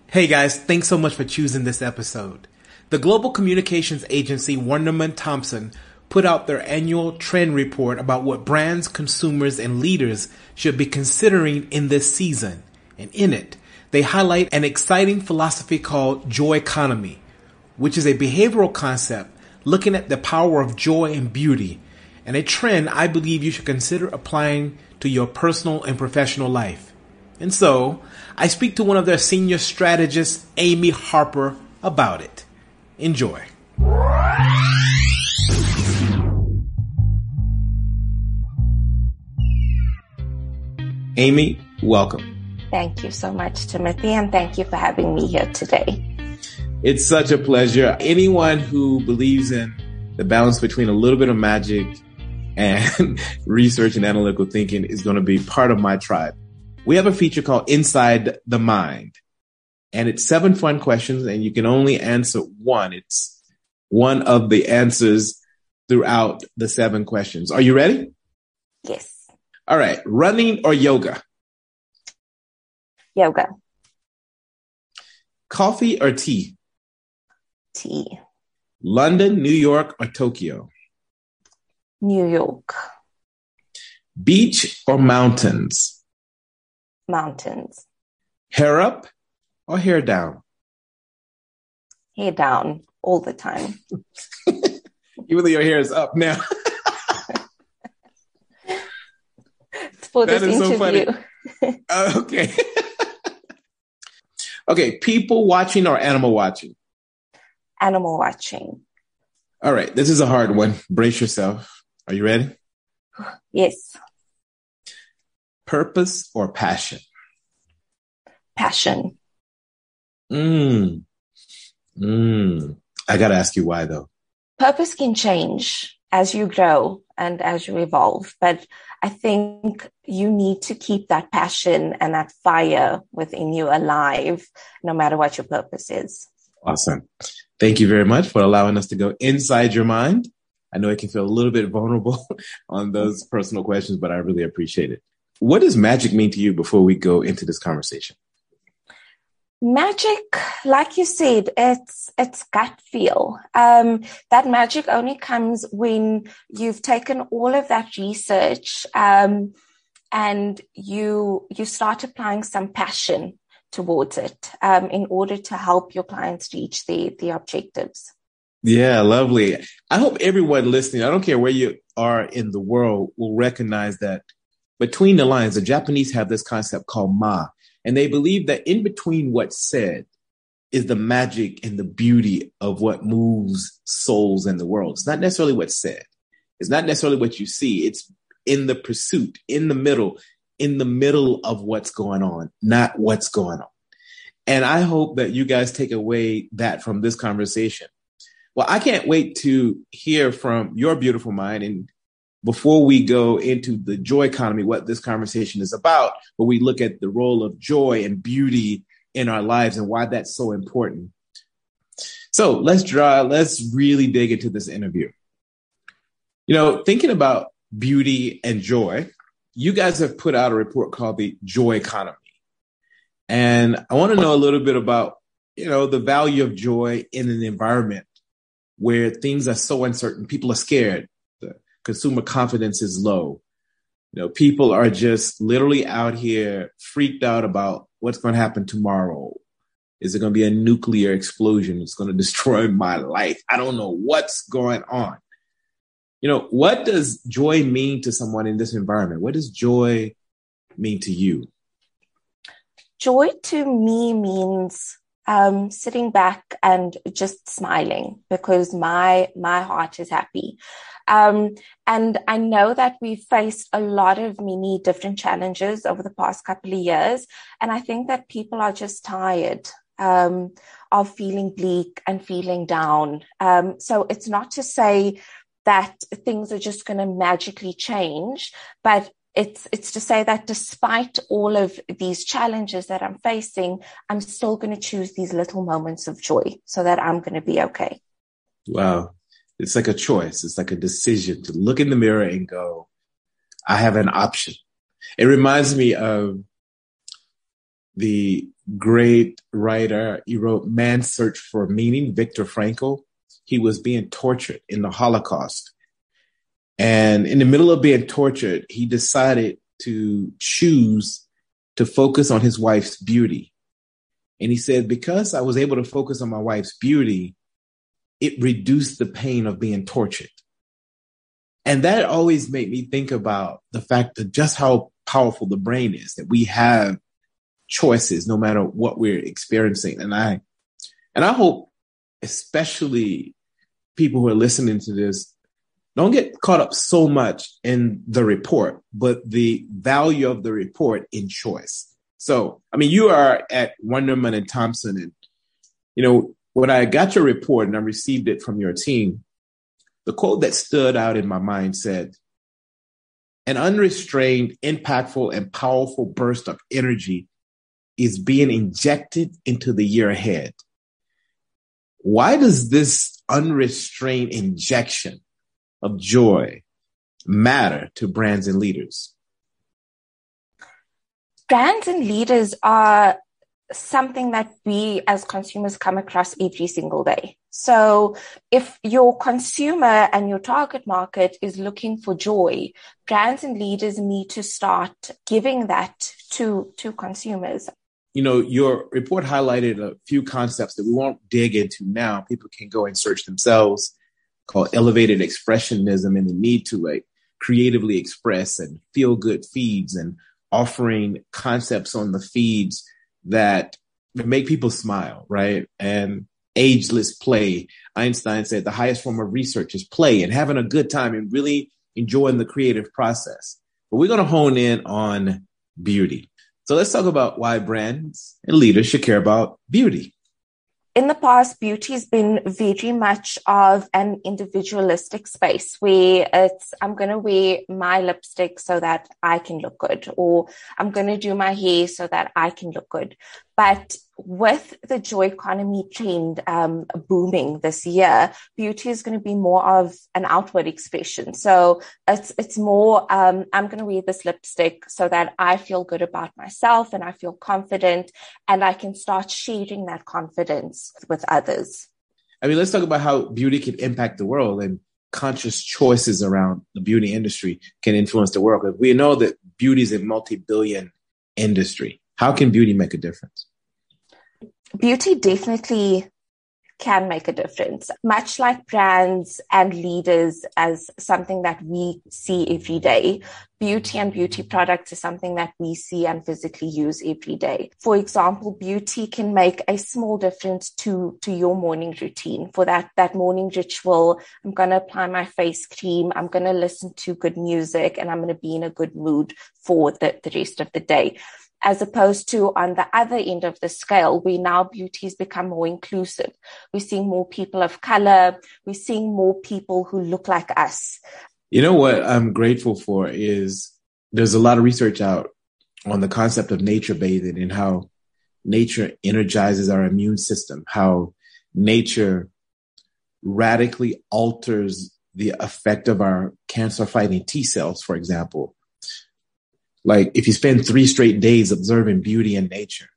Hey guys, thanks so much for choosing this episode. The global communications agency Wunderman Thompson put out their annual trend report about what brands, consumers, and leaders should be considering in this season. And in it, they highlight an exciting philosophy called joy economy, which is a behavioral concept looking at the power of joy and beauty, and a trend I believe you should consider applying to your personal and professional life. And so, I speak to one of their senior strategists, Amy Harper, about it. Enjoy. Amy, welcome. Thank you so much, Timothy, and thank you for having me here today. It's such a pleasure. Anyone who believes in the balance between a little bit of magic and research and analytical thinking is going to be part of my tribe. We have a feature called Inside the Mind, and it's 7 fun questions, and you can only answer one. It's one of the answers throughout the 7 questions. Are you ready? Yes. All right. Running or yoga? Yoga. Coffee or tea? Tea. London, New York, or Tokyo? New York. Beach or mountains? Mountains. Hair up or hair down? Hair down all the time. Even though your hair is up now. It's for that this interview. So funny. Okay. Okay. People watching or animal watching? Animal watching. All right. This is a hard one. Brace yourself. Are you ready? Yes. Purpose or passion? Passion. I got to ask you why, though. Purpose can change as you grow and as you evolve, but I think you need to keep that passion and that fire within you alive, no matter what your purpose is. Awesome. Thank you very much for allowing us to go inside your mind. I know it can feel a little bit vulnerable on those personal questions, but I really appreciate it. What does magic mean to you before we go into this conversation? Magic, like you said, it's gut feel. That magic only comes when you've taken all of that research and you start applying some passion towards it in order to help your clients reach the objectives. Yeah, lovely. I hope everyone listening, I don't care where you are in the world, will recognize that between the lines, the Japanese have this concept called ma, and they believe that in between what's said is the magic and the beauty of what moves souls in the world. It's not necessarily what's said. It's not necessarily what you see. It's in the pursuit, in the middle of what's going on, not what's going on. And I hope that you guys take away that from this conversation. Well, I can't wait to hear from your beautiful mind. And before we go into the joy economy, what this conversation is about, where we look at the role of joy and beauty in our lives and why that's so important. So let's really dig into this interview. You know, thinking about beauty and joy, you guys have put out a report called the Joy Economy. And I want to know a little bit about, the value of joy in an environment where things are so uncertain. People are scared. The consumer confidence is low. People are just literally out here freaked out about what's going to happen tomorrow. Is it going to be a nuclear explosion? It's going to destroy my life. I don't know what's going on. What does joy mean to someone in this environment? What does joy mean to you? Joy to me means sitting back and just smiling because my heart is happy. And I know that we've faced a lot of many different challenges over the past couple of years. And I think that people are just tired of feeling bleak and feeling down. So it's not to say that things are just going to magically change, but it's to say that despite all of these challenges that I'm facing, I'm still going to choose these little moments of joy so that I'm going to be okay. Wow. It's like a choice. It's like a decision to look in the mirror and go, I have an option. It reminds me of the great writer. He wrote Man's Search for Meaning, Viktor Frankl. He was being tortured in the Holocaust. And in the middle of being tortured, he decided to choose to focus on his wife's beauty. And he said, because I was able to focus on my wife's beauty, it reduced the pain of being tortured. And that always made me think about the fact that just how powerful the brain is, that we have choices no matter what we're experiencing. And I hope especially people who are listening to this don't get caught up so much in the report, but the value of the report in choice. So, I mean, you are at Wunderman and Thompson, and, you know, when I got your report and I received it from your team, the quote that stood out in my mind said, "An unrestrained, impactful, and powerful burst of energy is being injected into the year ahead." Why does this unrestrained injection of joy matter to brands and leaders? Brands and leaders are something that we as consumers come across every single day. So if your consumer and your target market is looking for joy, brands and leaders need to start giving that to consumers. You know, your report highlighted a few concepts that we won't dig into now. People can go and search themselves, called elevated expressionism, and the need to like creatively express and feel good feeds, and offering concepts on the feeds that make people smile, right? And ageless play. Einstein said the highest form of research is play, and having a good time and really enjoying the creative process. But we're going to hone in on beauty. So let's talk about why brands and leaders should care about beauty. In the past, beauty has been very much of an individualistic space where it's, I'm going to wear my lipstick so that I can look good, or I'm going to do my hair so that I can look good. But with the joy economy trend booming this year, beauty is going to be more of an outward expression. So it's more, I'm going to wear this lipstick so that I feel good about myself and I feel confident, and I can start sharing that confidence with others. I mean, let's talk about how beauty can impact the world, and conscious choices around the beauty industry can influence the world. We know that beauty is a multi-billion industry. How can beauty make a difference? Beauty definitely can make a difference, much like brands and leaders as something that we see every day. Beauty and beauty products is something that we see and physically use every day. For example, beauty can make a small difference to your morning routine. For that morning ritual, I'm going to apply my face cream, I'm going to listen to good music, and I'm going to be in a good mood for the rest of the day. As opposed to on the other end of the scale, where now beauty has become more inclusive. We're seeing more people of color. We're seeing more people who look like us. You know what I'm grateful for is there's a lot of research out on the concept of nature bathing and how nature energizes our immune system, how nature radically alters the effect of our cancer-fighting T cells, for example. Like if you spend 3 straight days observing beauty in nature,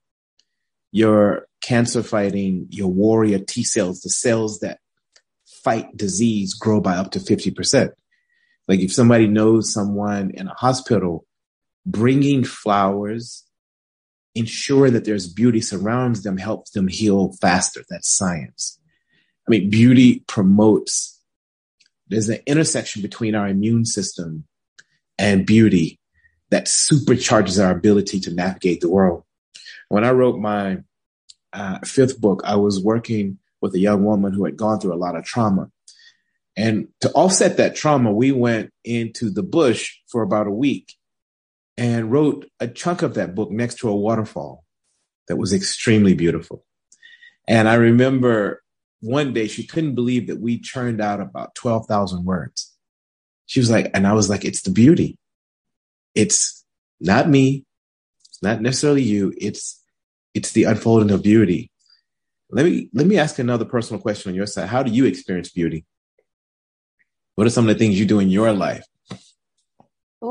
your cancer fighting, your warrior T cells, the cells that fight disease, grow by up to 50%. Like if somebody knows someone in a hospital, bringing flowers, ensure that there's beauty surrounds them, helps them heal faster. That's science. I mean, beauty promotes, there's an intersection between our immune system and beauty that supercharges our ability to navigate the world. When I wrote my 5th book, I was working with a young woman who had gone through a lot of trauma. And to offset that trauma, we went into the bush for about a week and wrote a chunk of that book next to a waterfall that was extremely beautiful. And I remember one day she couldn't believe that we churned out about 12,000 words. She was like, and I was like, it's the beauty. It's not me. It's not necessarily you. It's the unfolding of beauty. Let me ask another personal question on your side. How do you experience beauty? What are some of the things you do in your life? Oh,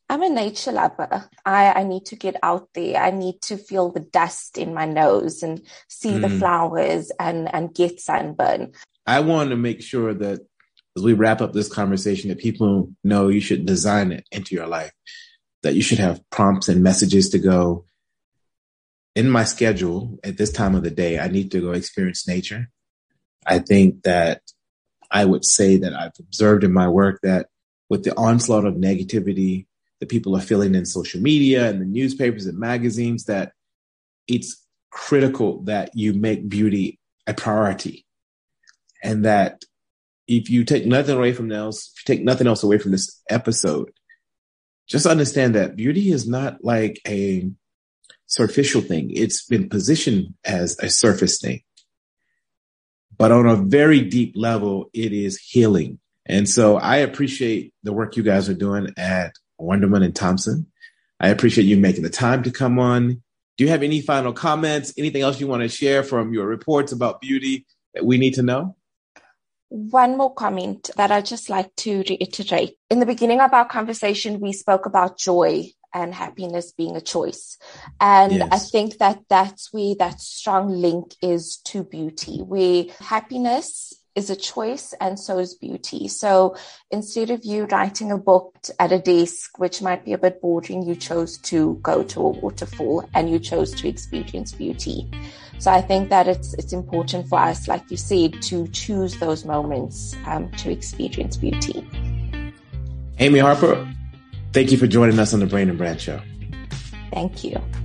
I'm a nature lover. I need to get out there. I need to feel the dust in my nose and see the flowers and get sunburn. I want to make sure that as we wrap up this conversation, that people know you should design it into your life, that you should have prompts and messages to go, in my schedule at this time of the day, I need to go experience nature. I think that I would say that I've observed in my work that with the onslaught of negativity that people are feeling in social media and the newspapers and magazines, that it's critical that you make beauty a priority. And that if you take nothing away from else, if you take nothing else away from this episode, just understand that beauty is not like a superficial thing. It's been positioned as a surface thing. But on a very deep level, it is healing. And so I appreciate the work you guys are doing at Wunderman and Thompson. I appreciate you making the time to come on. Do you have any final comments? Anything else you want to share from your reports about beauty that we need to know? One more comment that I'd just like to reiterate. In the beginning of our conversation, we spoke about joy and happiness being a choice. And yes. I think that that's where that strong link is to beauty, where happiness is a choice and so is beauty. So instead of you writing a book at a desk, which might be a bit boring, you chose to go to a waterfall and you chose to experience beauty. So I think that it's important for us, like you said, to choose those moments to experience beauty. Amy Harper, thank you for joining us on the Brain and Brand Show. Thank you.